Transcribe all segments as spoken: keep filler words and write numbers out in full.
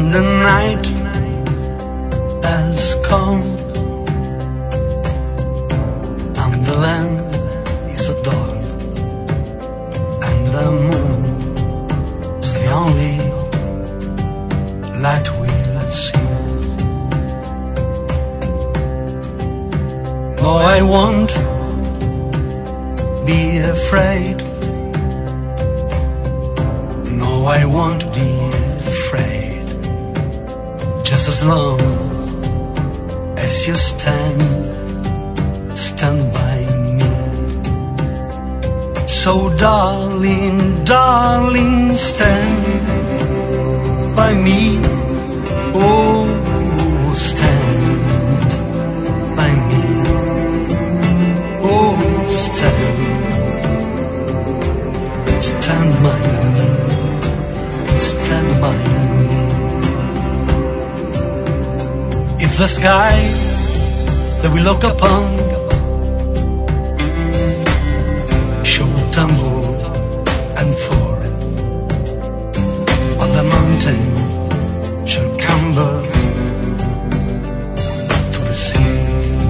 the night has come and the land is dark and the moon is the only light we'll see. No, I won't be afraid. No, I won't be afraid. Just as long as you stand, stand by me. So darling, darling, stand by me. Oh, stand by me. Oh, stand, stand by me. Stand by me. If the sky that we look upon should tumble and fall, or the mountains should crumble to the sea,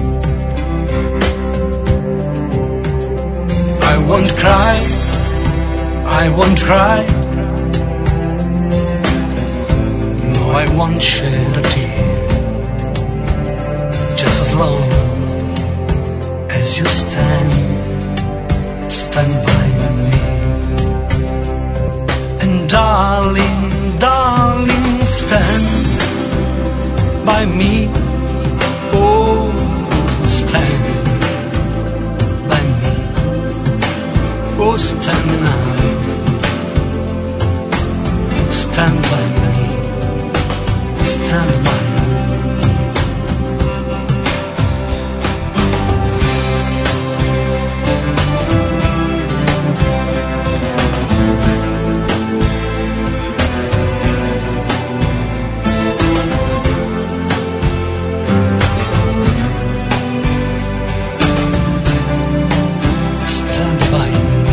I won't cry, I won't cry. I won't shed a tear. Just as long as you stand, stand by me. And darling, darling, stand by me. Oh, stand by me. Oh, stand now. Stand by me. Stand by me. Stand by me.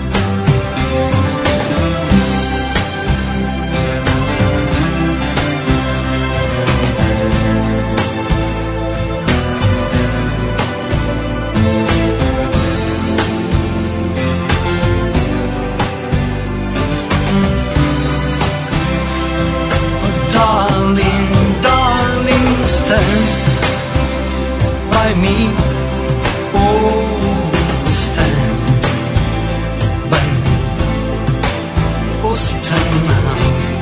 Stand by me, oh, stand by me, oh, stand now,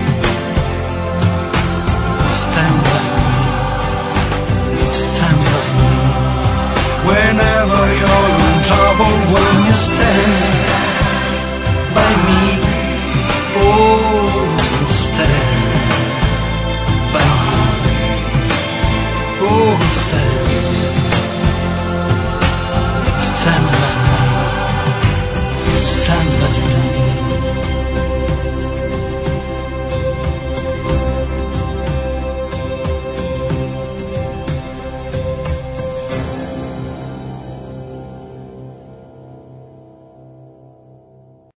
stand by me, stand by me, whenever you're in trouble, when you stand by me, oh, stand by me. Oh, stand, stand by me, stand by me.